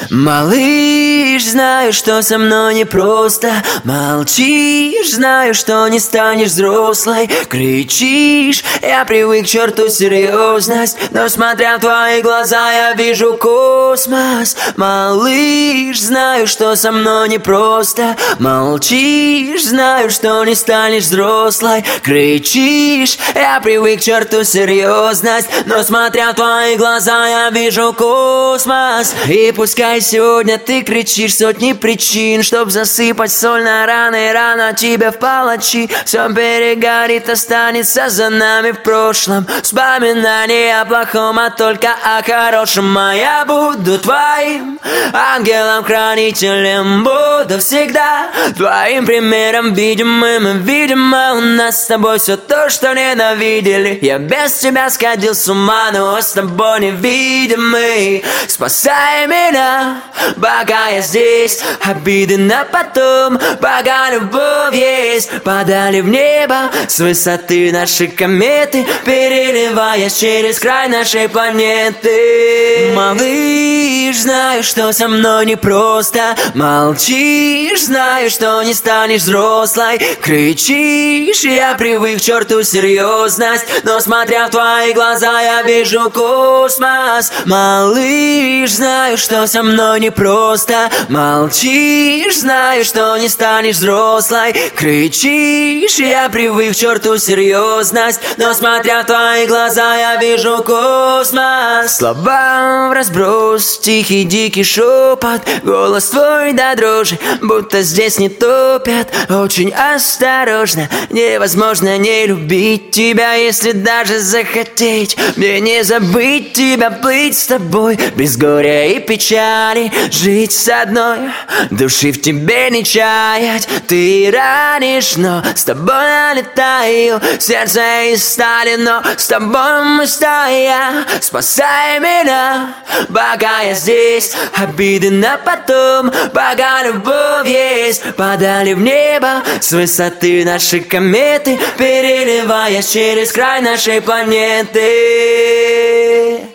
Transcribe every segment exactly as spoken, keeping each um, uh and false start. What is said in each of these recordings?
Малыш, знаю, что со мной непросто. Молчишь, знаю, что не станешь взрослой. Кричишь, я привык к черту серьезность, но смотря в твои глаза, я вижу космос. Малыш, знаю, что со мной непросто. Молчишь, знаю, что не станешь взрослой. Кричишь, я привык к черту серьезность, но смотря в твои глаза, я вижу космос. И пускай сегодня ты кричишь сотни причин, чтоб засыпать соль на раны, рана тебе в палачи. Все перегорит, останется за нами в прошлом. Вспоминание о плохом, а только о хорошем. А я буду твоим ангелом-хранителем, буду всегда твоим примером видимым. И видимо у нас с тобой все то, что ненавидели. Я без тебя сходил с ума, но с тобой невидимый. Спасай меня, пока я здесь. Обиды на потом, пока любовь есть. Подали в небо с высоты наши кометы, переливаясь через край нашей планеты. Малыш, знаю, что со мной непросто. Молчишь, знаю, что не станешь взрослой. Кричишь, я привык к черту серьезность, но смотря в твои глаза, я вижу космос. Малыш, знаю, что со мной непросто. Молчишь, знаю, что не станешь взрослой. Кричишь, я привык к черту серьезность, но смотря в твои глаза, я вижу космос. Слова в разброс, тихий дикий шепот, голос твой до дрожи, будто здесь не топят. Очень осторожно, невозможно не любить тебя, если даже захотеть. Мне не забыть тебя, плыть с тобой, без горя и печали, жить с одной, души в тебе не чаять. Ты ранишь, но с тобой налетаю, сердце из стали, но с тобой мы стоя. Спасай меня, пока я здесь. Обиды на потом, пока любовь есть. Подали в небо с высоты наши кометы, переливаясь через край нашей планеты.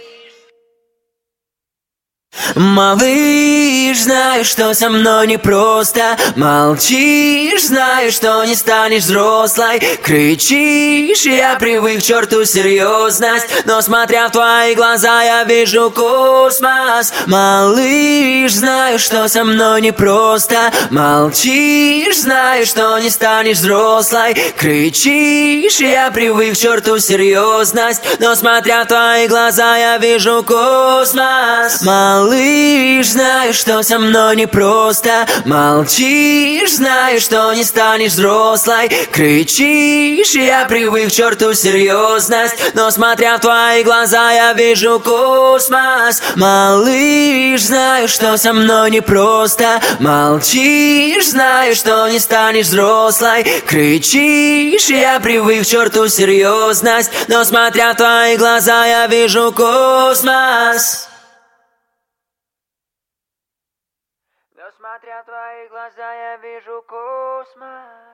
Малыш, знаю, что со мной непросто. Молчишь, знаю, что не станешь взрослой. Кричишь, я привык к черту серьезность, но смотря в твои глаза, я вижу космос. Малыш, знаю, что со мной непросто. Молчишь, знаю, что не станешь взрослой. Кричишь, я привык к черту серьезность, но смотря в твои глаза, я вижу космос. Малыш, знаю, что со мной непросто. Молчишь, знаю, что не станешь взрослой. Кричишь, я привык к черту серьезность, но смотря в твои глаза, я вижу космос. Малыш, знаю, что со мной непросто. Молчишь, знаю, что не станешь взрослой. Кричишь, я привык к черту серьезность, но смотря в твои глаза, я вижу космос. Но смотря в твои глаза, я вижу космос.